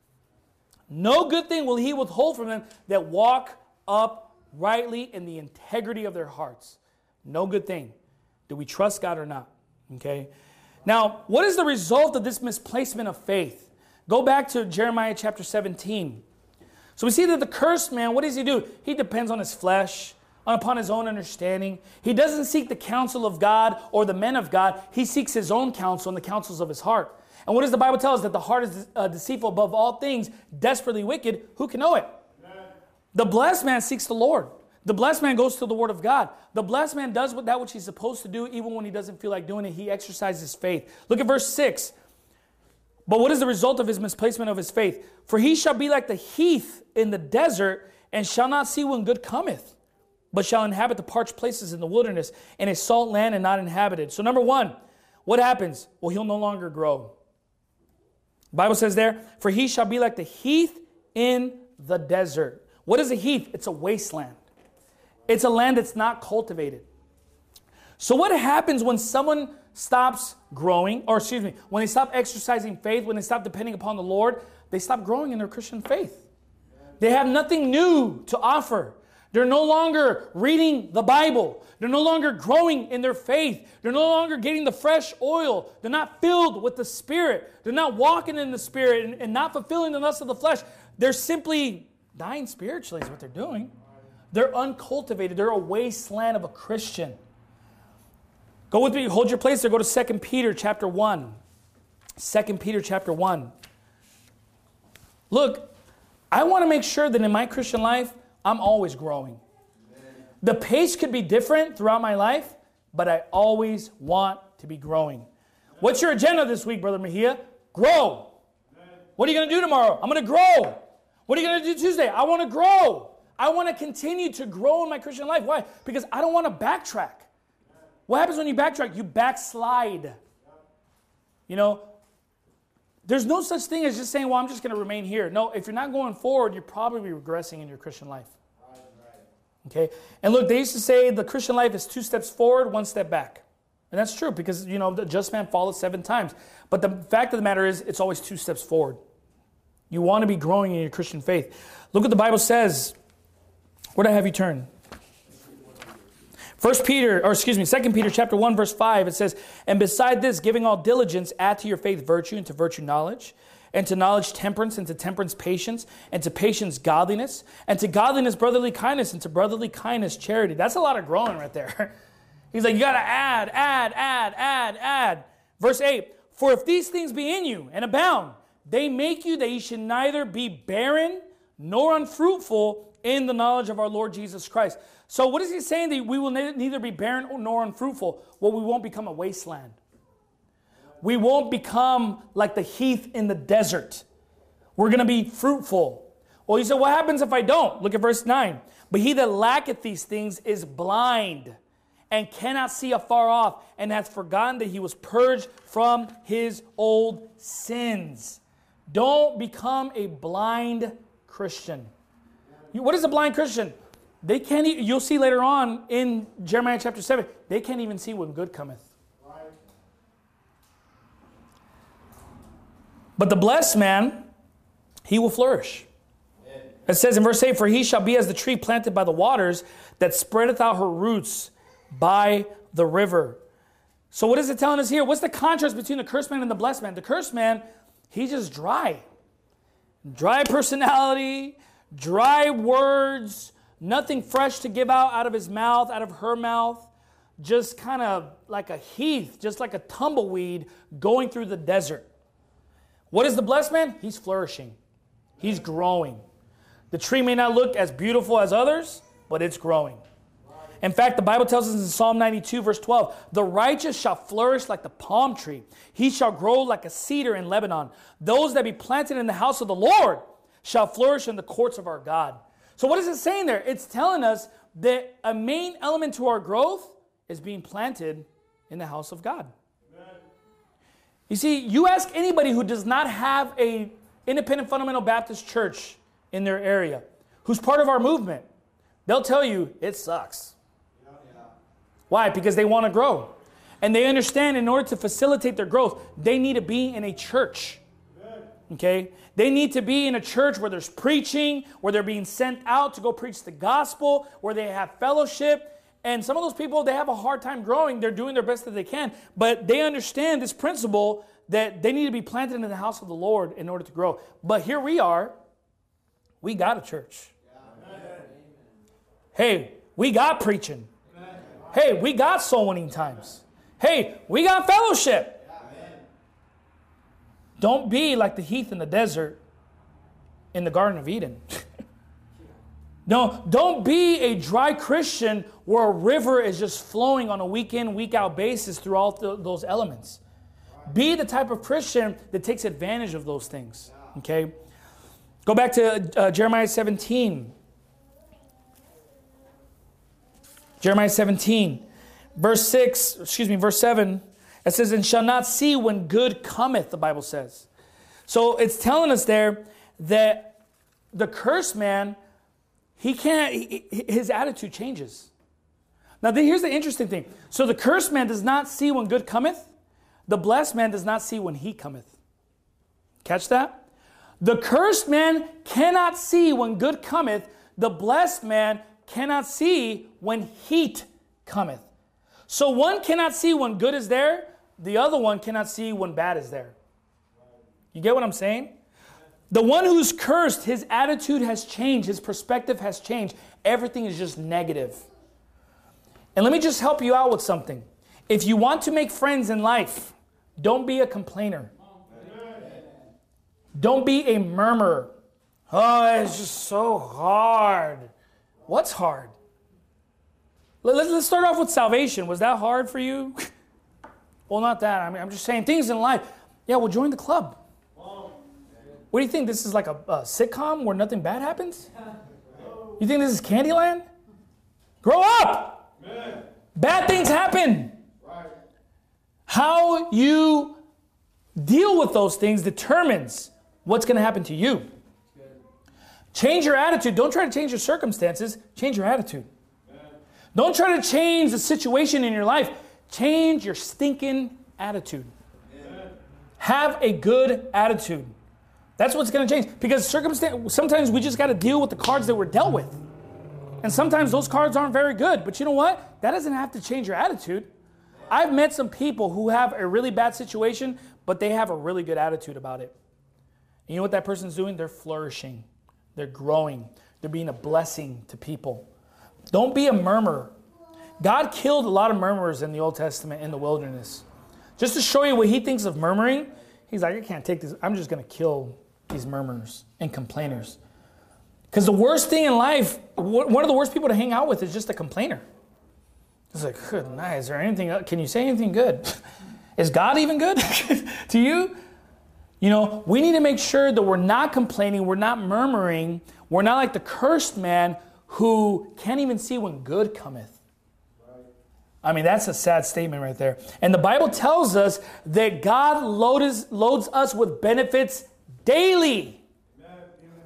Speaker 1: No good thing will he withhold from them that walk uprightly in the integrity of their hearts. No good thing. Do we trust God or not? Okay. Now, what is the result of this misplacement of faith? Go back to Jeremiah chapter seventeen. So we see that the cursed man, what does he do? He depends on his flesh, upon his own understanding. He doesn't seek the counsel of God or the men of God. He seeks his own counsel and the counsels of his heart. And what does the Bible tell us? That the heart is uh, deceitful above all things, desperately wicked. Who can know it? Amen. The blessed man seeks the Lord. The blessed man goes to the word of God. The blessed man does that which he's supposed to do, even when he doesn't feel like doing it. He exercises faith. Look at verse six. But what is the result of his misplacement of his faith? For he shall be like the heath in the desert, and shall not see when good cometh, but shall inhabit the parched places in the wilderness, and a salt land and not inhabited. So number one, what happens? Well, he'll no longer grow. The Bible says there, for he shall be like the heath in the desert. What is a heath? It's a wasteland. It's a land that's not cultivated. So what happens when someone stops growing, or excuse me, when they stop exercising faith, when they stop depending upon the Lord, they stop growing in their Christian faith. They have nothing new to offer. They're no longer reading the Bible. They're no longer growing in their faith. They're no longer getting the fresh oil. They're not filled with the Spirit. They're not walking in the Spirit and, and not fulfilling the lust of the flesh. They're simply dying spiritually is what they're doing. They're uncultivated. They're a wasteland of a Christian. Go with me. Hold your place there. Go to Second Peter chapter one. Second Peter chapter one. Look, I want to make sure that in my Christian life, I'm always growing. Amen. The pace could be different throughout my life, but I always want to be growing. Amen. What's your agenda this week, Brother Mejia? Grow. Amen. What are you going to do tomorrow? I'm going to grow. What are you going to do Tuesday? I want to grow. I want to continue to grow in my Christian life. Why? Because I don't want to backtrack. What happens when you backtrack? You backslide. You know, there's no such thing as just saying, well, I'm just going to remain here. No, if you're not going forward, you're probably regressing in your Christian life. Okay? And look, they used to say the Christian life is two steps forward, one step back. And that's true because, you know, the just man falleth seven times. But the fact of the matter is, it's always two steps forward. You want to be growing in your Christian faith. Look what the Bible says. Where did I have you turn? First Peter, or excuse me, Second Peter chapter one, verse five, it says, and beside this, giving all diligence, add to your faith virtue, and to virtue knowledge, and to knowledge temperance, and to temperance patience, and to patience godliness, and to godliness brotherly kindness, and to brotherly kindness charity. That's a lot of growing right there. He's like, you got to add, add, add, add, add. Verse eight, for if these things be in you and abound, they make you that ye should neither be barren nor unfruitful in the knowledge of our Lord Jesus Christ. So what is he saying? That we will neither be barren nor unfruitful. Well, we won't become a wasteland. We won't become like the heath in the desert. We're going to be fruitful. Well, you say, what happens if I don't? Look at verse nine. But he that lacketh these things is blind and cannot see afar off, and hath forgotten that he was purged from his old sins. Don't become a blind Christian. What is a blind Christian? They can't. Even, you'll see later on in Jeremiah chapter seven. They can't even see when good cometh. Right. But the blessed man, he will flourish. Amen. It says in verse eight, for he shall be as the tree planted by the waters, that spreadeth out her roots by the river. So what is it telling us here? What's the contrast between the cursed man and the blessed man? The cursed man, he's just dry. Dry personality, dry words, nothing fresh to give out out of his mouth, out of her mouth. Just kind of like a heath, just like a tumbleweed going through the desert. What is the blessed man? He's flourishing. He's growing. The tree may not look as beautiful as others, but it's growing. In fact, the Bible tells us in Psalm ninety-two, verse twelve, the righteous shall flourish like the palm tree. He shall grow like a cedar in Lebanon. Those that be planted in the house of the Lord shall flourish in the courts of our God. So what is it saying there? It's telling us that a main element to our growth is being planted in the house of God. Amen. You see, you ask anybody who does not have a independent fundamental Baptist church in their area, who's part of our movement, they'll tell you it sucks. Yeah, yeah. Why? Because they want to grow. And they understand in order to facilitate their growth, they need to be in a church. Okay? They need to be in a church where there's preaching, where they're being sent out to go preach the gospel, where they have fellowship. And some of those people, they have a hard time growing. They're doing their best that they can. But they understand this principle that they need to be planted in the house of the Lord in order to grow. But here we are. We got a church. Amen. Hey, we got preaching. Amen. Hey, we got soul winning times. Hey, we got fellowship. Amen. Don't be like the heath in the desert in the Garden of Eden. No, don't be a dry Christian where a river is just flowing on a week in, week out basis through all th- those elements. Be the type of Christian that takes advantage of those things. Okay? Go back to uh, Jeremiah seventeen. Jeremiah seventeen, verse six, excuse me, verse seven. It says, and shall not see when good cometh, the Bible says. So it's telling us there that the cursed man, he can't, he, his attitude changes. Now here's the interesting thing. So the cursed man does not see when good cometh. The blessed man does not see when he cometh. Catch that? The cursed man cannot see when good cometh. The blessed man cannot see when heat cometh. So one cannot see when good is there. The other one cannot see when bad is there. You get what I'm saying? The one who's cursed, his attitude has changed. His perspective has changed. Everything is just negative. And let me just help you out with something. If you want to make friends in life, don't be a complainer. Don't be a murmurer. Oh, it's just so hard. What's hard? Let's start off with salvation. Was that hard for you? Well, not that. I mean, I'm just saying things in life. Yeah, well, join the club. What do you think? This is like a, a sitcom where nothing bad happens? You think this is Candyland? Grow up! Amen. Bad things happen. Right. How you deal with those things determines what's going to happen to you. Change your attitude. Don't try to change your circumstances. Change your attitude. Amen. Don't try to change the situation in your life. Change your stinking attitude. Amen. Have a good attitude. That's what's going to change. Because circumstance, sometimes we just got to deal with the cards that we're dealt with. And sometimes those cards aren't very good. But you know what? That doesn't have to change your attitude. I've met some people who have a really bad situation, but they have a really good attitude about it. And you know what that person's doing? They're flourishing. They're growing. They're being a blessing to people. Don't be a murmurer. God killed a lot of murmurers in the Old Testament in the wilderness. Just to show you what he thinks of murmuring, he's like, I can't take this. I'm just going to kill these murmurers and complainers. Because the worst thing in life, one of the worst people to hang out with is just a complainer. It's like, good night. Is there anything, can you say anything good? Is God even good to you? You know, we need to make sure that we're not complaining, we're not murmuring, we're not like the cursed man who can't even see when good cometh. Right. I mean, that's a sad statement right there. And the Bible tells us that God loads, loads us with benefits daily. Amen.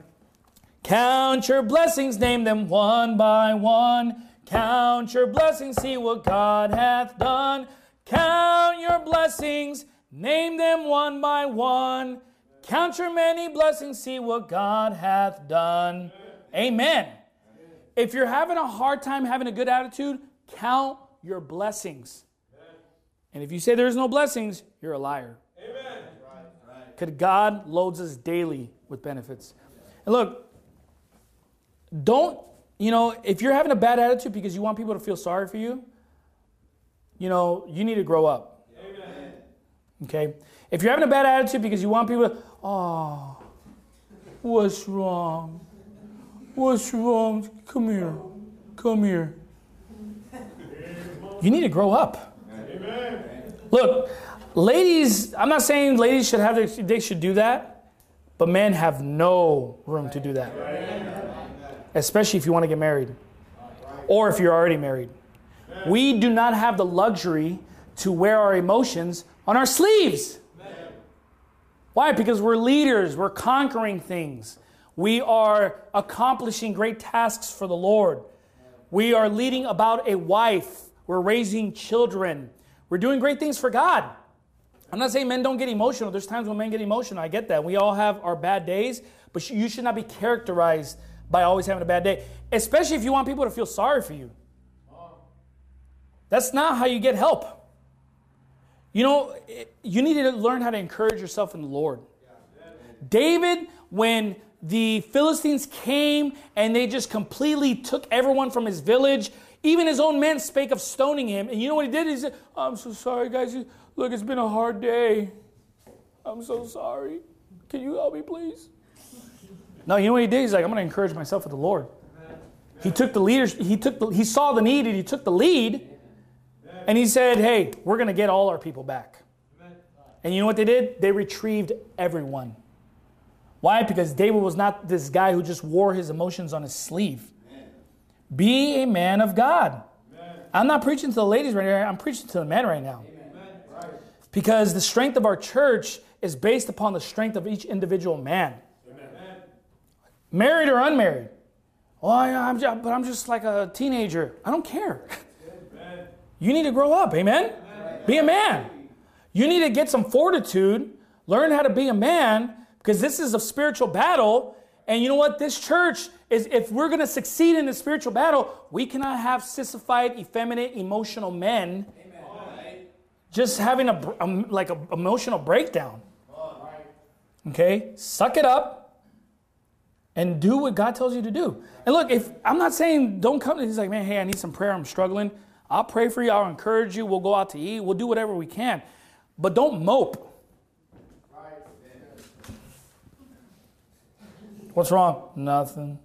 Speaker 1: Count your blessings, name them one by one. Count your blessings, see what God hath done. Count your blessings, name them one by one. Count your many blessings, see what God hath done. Amen. Amen. If you're having a hard time having a good attitude, count your blessings. Amen. And if you say there's no blessings, you're a liar. Amen. Because God loads us daily with benefits. And look, don't, you know, if you're having a bad attitude because you want people to feel sorry for you, you know, you need to grow up. Amen. Okay? If you're having a bad attitude because you want people to, oh, what's wrong? What's wrong? Come here. Come here. You need to grow up. Amen. Look, ladies, I'm not saying ladies should have, they should do that, but men have no room to do that. Especially if you want to get married or if you're already married. We do not have the luxury to wear our emotions on our sleeves. Why? Because we're leaders. We're conquering things. We are accomplishing great tasks for the Lord. We are leading about a wife. We're raising children. We're doing great things for God. I'm not saying men don't get emotional. There's times when men get emotional. I get that. We all have our bad days, but you should not be characterized by always having a bad day, especially if you want people to feel sorry for you. That's not how you get help. You know, you need to learn how to encourage yourself in the Lord. David, when the Philistines came and they just completely took everyone from his village, even his own men spake of stoning him. And you know what he did? He said, I'm so sorry, guys. Look, it's been a hard day. I'm so sorry. Can you help me, please? No, you know what he did? He's like, I'm going to encourage myself with the Lord. He took the leaders. He took the, he saw the need and he took the lead. And he said, hey, we're going to get all our people back. And you know what they did? They retrieved everyone. Why? Because David was not this guy who just wore his emotions on his sleeve. Be a man of God. Amen. I'm not preaching to the ladies right now. I'm preaching to the men right now. Amen. Because the strength of our church is based upon the strength of each individual man. Amen. Married or unmarried. Oh, I'm just, but I'm just like a teenager. I don't care. Amen. You need to grow up. Amen? Amen. Be a man. You need to get some fortitude. Learn how to be a man, because this is a spiritual battle. And you know what? This church is, if we're going to succeed in the spiritual battle, we cannot have sissified, effeminate, emotional men. Amen. Just having a, a like an emotional breakdown. Okay? Suck it up and do what God tells you to do. And look, if I'm not saying don't come, he's like, man, hey, I need some prayer. I'm struggling. I'll pray for you. I'll encourage you. We'll go out to eat. We'll do whatever we can. But don't mope. What's wrong? Nothing.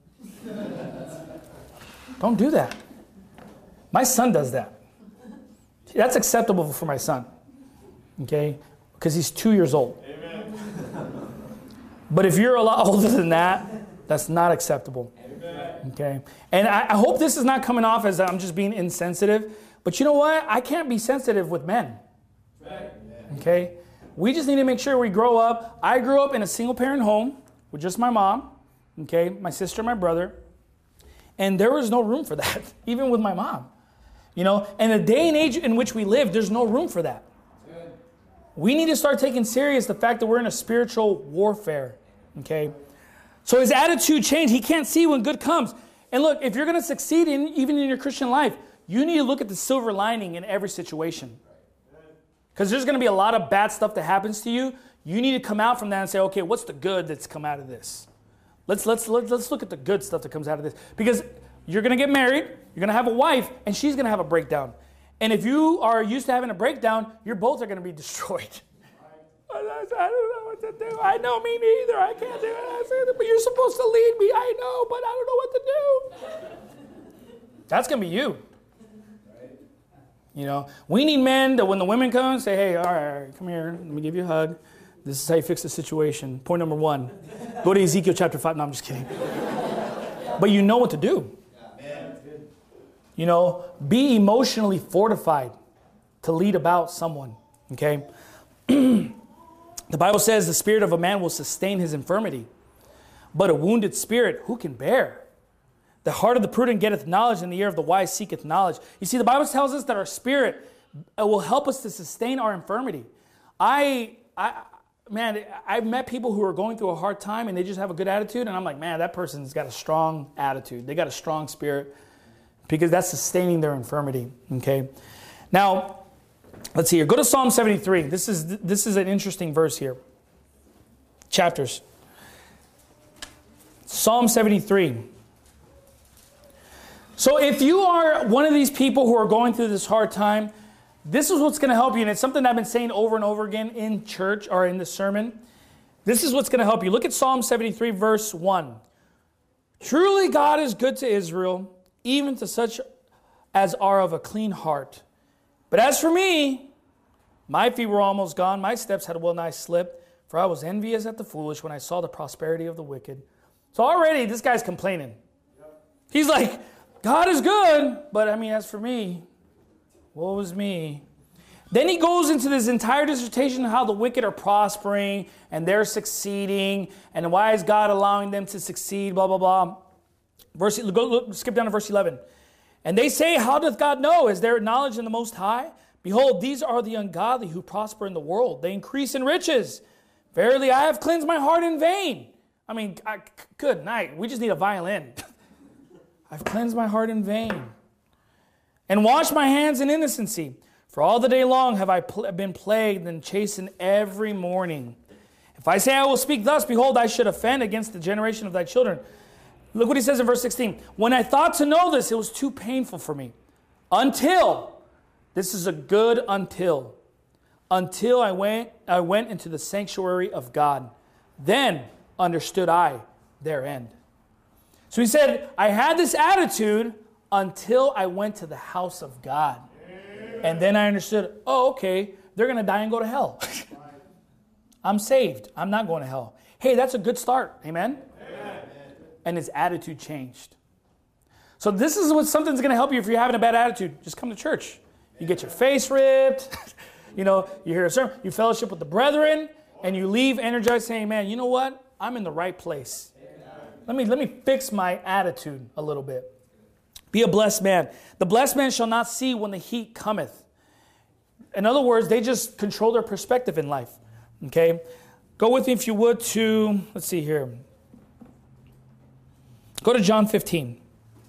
Speaker 1: Don't do that. My son does that. That's acceptable for my son. Okay? Because he's two years old. Amen. But if you're a lot older than that, that's not acceptable. Amen. Okay? And I, I hope this is not coming off as I'm just being insensitive. But you know what? I can't be sensitive with men. Okay? We just need to make sure we grow up. I grew up in a single parent home with just my mom. Okay, my sister, my brother, and there was no room for that, even with my mom. You know, and the day and age in which we live, there's no room for that. Good. We need to start taking serious the fact that we're in a spiritual warfare. Okay, so his attitude changed. He can't see when good comes. And look, if you're going to succeed in even in your Christian life, you need to look at the silver lining in every situation. Because there's going to be a lot of bad stuff that happens to you. You need to come out from that and say, okay, what's the good that's come out of this? Let's, let's, let's, let's look at the good stuff that comes out of this. Because you're going to get married, you're going to have a wife, and she's going to have a breakdown. And if you are used to having a breakdown, you're both are going to be destroyed. I don't know what to do. I know, me neither. I can't do it. But you're supposed to lead me. I know, but I don't know what to do. That's going to be you. You know, we need men that when the women come, say, hey, all right, all right, come here. Let me give you a hug. This is how you fix the situation. Point number one. Go to Ezekiel chapter five. No, I'm just kidding. But you know what to do. You know, be emotionally fortified to lead about someone. Okay? The Bible says the spirit of a man will sustain his infirmity, but a wounded spirit who can bear? The heart of the prudent getteth knowledge, and the ear of the wise seeketh knowledge. You see, the Bible tells us that our spirit will help us to sustain our infirmity. I, I, man, I've met people who are going through a hard time, and they just have a good attitude, and I'm like, man, that person's got a strong attitude. They got a strong spirit, because that's sustaining their infirmity. Okay. Now, let's see here. Go to Psalm seventy-three. This is this is an interesting verse here. Chapters. Psalm seventy-three. So if you are one of these people who are going through this hard time, this is what's going to help you. And it's something I've been saying over and over again in church or in the sermon. This is what's going to help you. Look at Psalm seventy-three, verse one. Truly God is good to Israel, even to such as are of a clean heart. But as for me, my feet were almost gone, my steps had well nigh slipped, for I was envious at the foolish when I saw the prosperity of the wicked. So already this guy's complaining. He's like, God is good, but I mean, as for me, woe is me. Then he goes into this entire dissertation of how the wicked are prospering and they're succeeding, and why is God allowing them to succeed, blah, blah, blah. Verse, go, look, skip down to verse eleven. And they say, how doth God know? Is there knowledge in the Most High? Behold, these are the ungodly who prosper in the world. They increase in riches. Verily, I have cleansed my heart in vain. I mean, I, good night. We just need a violin. I've cleansed my heart in vain. And washed my hands in innocency. For all the day long have I pl- been plagued and chastened every morning. If I say I will speak thus, behold, I should offend against the generation of thy children. Look what he says in verse sixteen. When I thought to know this, it was too painful for me. Until, this is a good until. Until I went, I went into the sanctuary of God. Then understood I their end. So he said, I had this attitude until I went to the house of God. And then I understood, oh, okay, they're going to die and go to hell. I'm saved. I'm not going to hell. Hey, that's a good start. Amen? Amen. And his attitude changed. So this is what something's going to help you if you're having a bad attitude. Just come to church. You get your face ripped. You know, you hear a sermon. You fellowship with the brethren. And you leave energized saying, man, you know what? I'm in the right place. Let me, let me fix my attitude a little bit. Be a blessed man. The blessed man shall not see when the heat cometh. In other words, they just control their perspective in life. Okay? Go with me, if you would, to, let's see here. Go to John fifteen.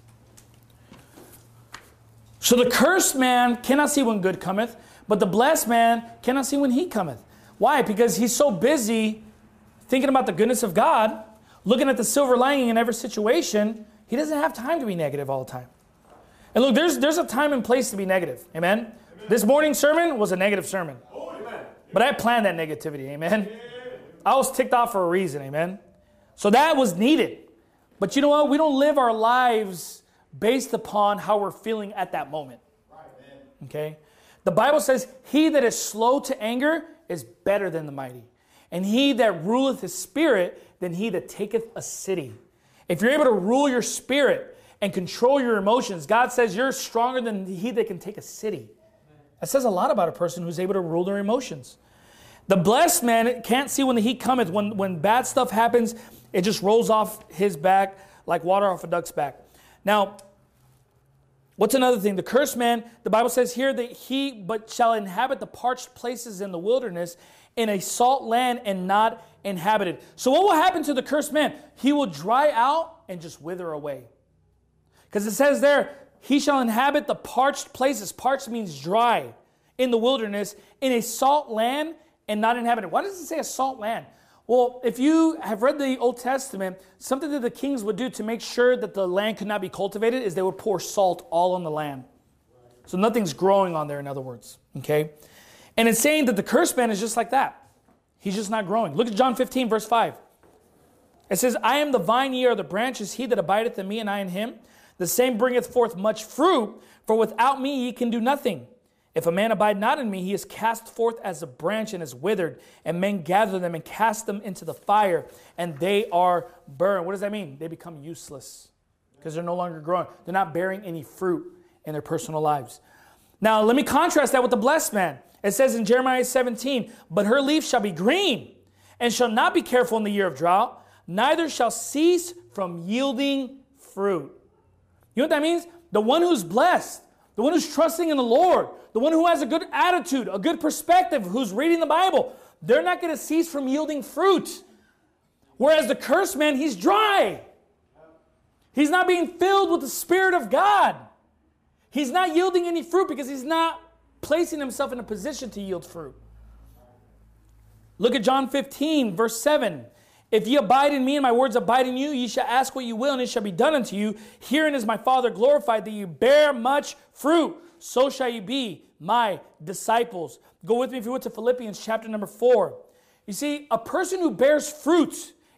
Speaker 1: So the cursed man cannot see when good cometh, but the blessed man cannot see when heat cometh. Why? Because he's so busy thinking about the goodness of God, looking at the silver lining in every situation, he doesn't have time to be negative all the time. And look, there's there's a time and place to be negative. Amen? Amen. This morning's sermon was a negative sermon. Oh, amen. But I planned that negativity. Amen? Amen. I was ticked off for a reason. Amen? So that was needed. But you know what? We don't live our lives based upon how we're feeling at that moment. Right, man. Okay? The Bible says, he that is slow to anger is better than the mighty. And he that ruleth his spirit than he that taketh a city. If you're able to rule your spirit and control your emotions, God says you're stronger than he that can take a city. That says a lot about a person who's able to rule their emotions. The blessed man can't see when the heat cometh. When, when bad stuff happens, it just rolls off his back like water off a duck's back. Now, what's another thing? The cursed man, the Bible says here that he but shall inhabit the parched places in the wilderness, in a salt land and not inhabited. So what will happen to the cursed man? He will dry out and just wither away. Because it says there, he shall inhabit the parched places. Parched means dry in the wilderness, in a salt land and not inhabited. Why does it say a salt land? Well, if you have read the Old Testament, something that the kings would do to make sure that the land could not be cultivated is they would pour salt all on the land. So nothing's growing on there, in other words. Okay? And it's saying that the cursed man is just like that. He's just not growing. Look at John fifteen, verse five. It says, I am the vine, ye are the branches. He that abideth in me, and I in him, the same bringeth forth much fruit. For without me ye can do nothing. If a man abide not in me, he is cast forth as a branch and is withered. And men gather them and cast them into the fire, and they are burned. What does that mean? They become useless because they're no longer growing. They're not bearing any fruit in their personal lives. Now, let me contrast that with the blessed man. It says in Jeremiah seventeen, but her leaf shall be green, and shall not be careful in the year of drought, neither shall cease from yielding fruit. You know what that means? The one who's blessed, the one who's trusting in the Lord, the one who has a good attitude, a good perspective, who's reading the Bible, they're not going to cease from yielding fruit. Whereas the cursed man, he's dry. He's not being filled with the Spirit of God. He's not yielding any fruit because he's not placing himself in a position to yield fruit. Look at John fifteen, verse seven. If ye abide in me and my words abide in you, ye shall ask what you will, and it shall be done unto you. Herein is my Father glorified, that you bear much fruit. So shall you be my disciples. Go with me, if you would, to Philippians chapter number four. You see, a person who bears fruit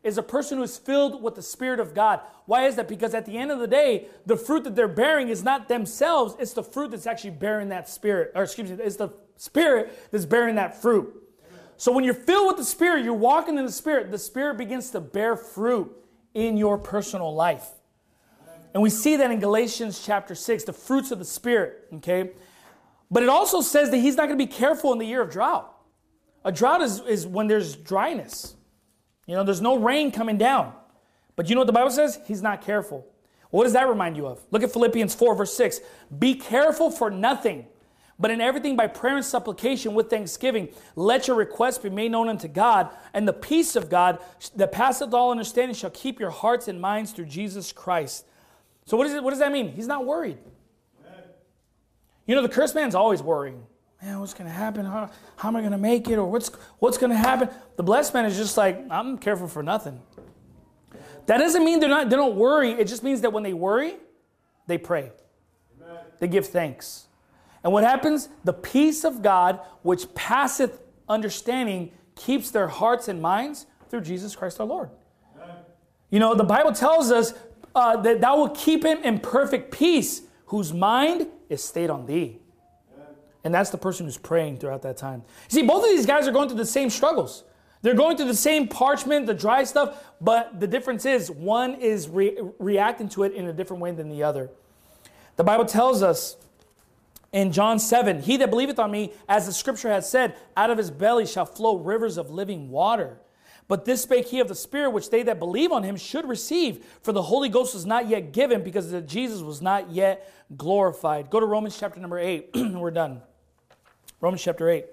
Speaker 1: is a person who is filled with the Spirit of God. Why is that? Because at the end of the day, the fruit that they're bearing is not themselves. It's the fruit that's actually bearing that Spirit. Or excuse me, it's the Spirit that's bearing that fruit. So when you're filled with the Spirit, you're walking in the Spirit, the Spirit begins to bear fruit in your personal life. And we see that in Galatians chapter six, the fruits of the Spirit, okay? But it also says that he's not going to be careful in the year of drought. A drought is, is when there's dryness. You know, there's no rain coming down. But you know what the Bible says? He's not careful. What does that remind you of? Look at Philippians four, verse six. Be careful for nothing, but in everything by prayer and supplication with thanksgiving, let your requests be made known unto God, and the peace of God that passeth all understanding shall keep your hearts and minds through Jesus Christ. So what, is it, what does that mean? He's not worried. Amen. You know, the cursed man's always worrying. Man, what's going to happen? How, how am I going to make it? Or what's, what's going to happen? The blessed man is just like, I'm careful for nothing. That doesn't mean they're not, they don't worry. It just means that when they worry, they pray. Amen. They give thanks. And what happens? The peace of God, which passeth understanding, keeps their hearts and minds through Jesus Christ our Lord. Amen. You know, the Bible tells us uh, that thou will keep him in perfect peace, whose mind is stayed on thee. Amen. And that's the person who's praying throughout that time. See, both of these guys are going through the same struggles. They're going through the same parchment, the dry stuff, but the difference is one is re- reacting to it in a different way than the other. The Bible tells us in John seven, he that believeth on me, as the scripture has said, out of his belly shall flow rivers of living water. But this spake he of the Spirit, which they that believe on him should receive. For the Holy Ghost was not yet given, because Jesus was not yet glorified. Go to Romans chapter number eight. We're done. Romans chapter eight.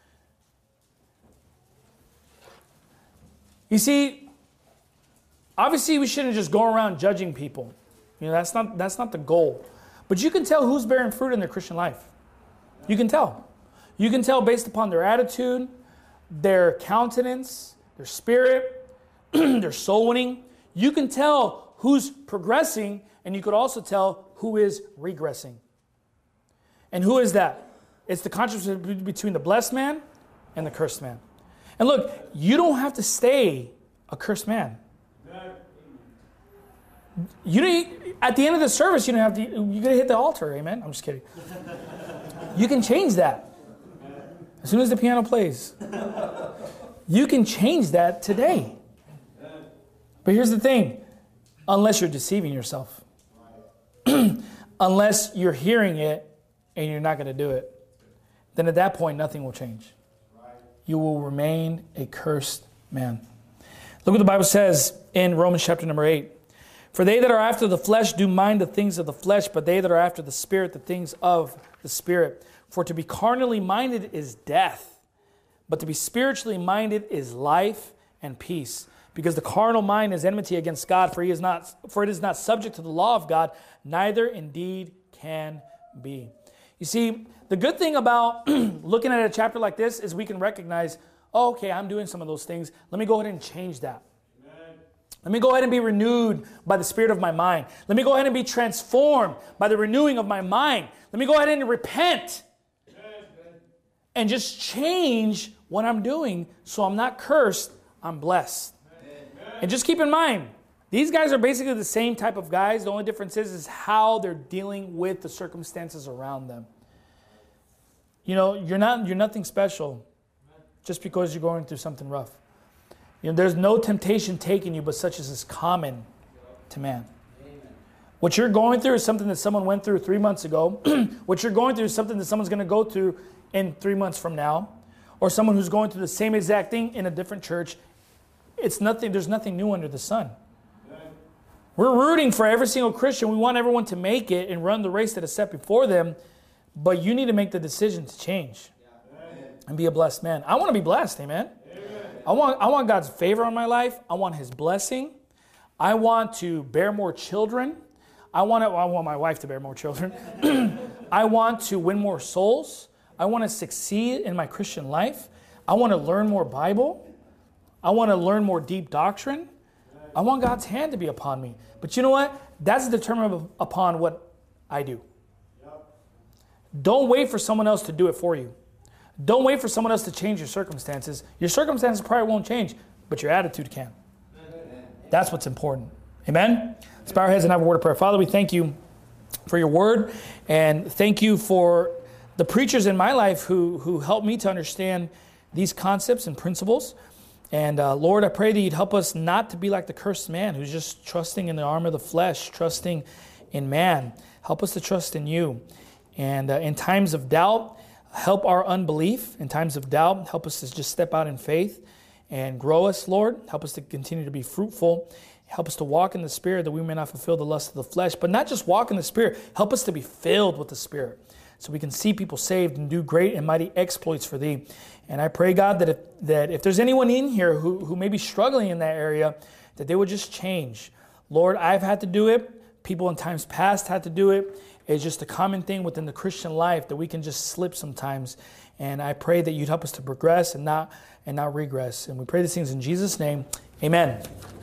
Speaker 1: You see, obviously we shouldn't just go around judging people. You know, that's not that's not the goal. But you can tell who's bearing fruit in their Christian life. You can tell. You can tell based upon their attitude, their countenance, their spirit, their soul winning. You can tell who's progressing, and you could also tell who is regressing. And who is that? It's the contrast between the blessed man and the cursed man. And look, you don't have to stay a cursed man. You don't, at the end of the service, you don't have to. You gotta hit the altar, amen. I'm just kidding. You can change that as soon as the piano plays. You can change that today. But here's the thing: unless you're deceiving yourself, unless you're hearing it and you're not going to do it, then at that point nothing will change. You will remain a cursed man. Look what the Bible says in Romans chapter number eight. For they that are after the flesh do mind the things of the flesh, but they that are after the Spirit, the things of the Spirit. For to be carnally minded is death, but to be spiritually minded is life and peace. Because the carnal mind is enmity against God, for he is not, for it is not subject to the law of God, neither indeed can be. You see, the good thing about looking at a chapter like this is we can recognize, oh, okay, I'm doing some of those things. Let me go ahead and change that. Amen. Let me go ahead and be renewed by the spirit of my mind. Let me go ahead and be transformed by the renewing of my mind. Let me go ahead and repent. Amen. And just change what I'm doing so I'm not cursed, I'm blessed. Amen. And just keep in mind, these guys are basically the same type of guys. The only difference is, is how they're dealing with the circumstances around them. You know, you're not you're nothing special just because you're going through something rough. You know, there's no temptation taking you but such as is common to man. Amen. What you're going through is something that someone went through three months ago. What you're going through is something that someone's going to go through in three months from now. Or someone who's going through the same exact thing in a different church. It's nothing. There's nothing new under the sun. We're rooting for every single Christian. We want everyone to make it and run the race that is set before them. But you need to make the decision to change. Amen. And be a blessed man. I want to be blessed, amen? Amen. I want, I want God's favor on my life. I want his blessing. I want to bear more children. I want, to, I want my wife to bear more children. I want to win more souls. I want to succeed in my Christian life. I want to learn more Bible. I want to learn more deep doctrine. I want God's hand to be upon me. But you know what? That's determined upon what I do. Yep. Don't wait for someone else to do it for you. Don't wait for someone else to change your circumstances. Your circumstances probably won't change, but your attitude can. That's what's important. Amen? Let's bow our heads and have a word of prayer. Father, we thank you for your word, and thank you for the preachers in my life who, who helped me to understand these concepts and principles. And uh, Lord, I pray that you'd help us not to be like the cursed man who's just trusting in the arm of the flesh, trusting in man. Help us to trust in you. And uh, in times of doubt, help our unbelief. In times of doubt, help us to just step out in faith and grow us, Lord. Help us to continue to be fruitful. Help us to walk in the Spirit that we may not fulfill the lust of the flesh. But not just walk in the Spirit. Help us to be filled with the Spirit so we can see people saved and do great and mighty exploits for thee. And I pray, God, that if, that if there's anyone in here who, who may be struggling in that area, that they would just change. Lord, I've had to do it. People in times past had to do it. It's just a common thing within the Christian life that we can just slip sometimes. And I pray that you'd help us to progress and not and not regress. And we pray these things in Jesus' name. Amen.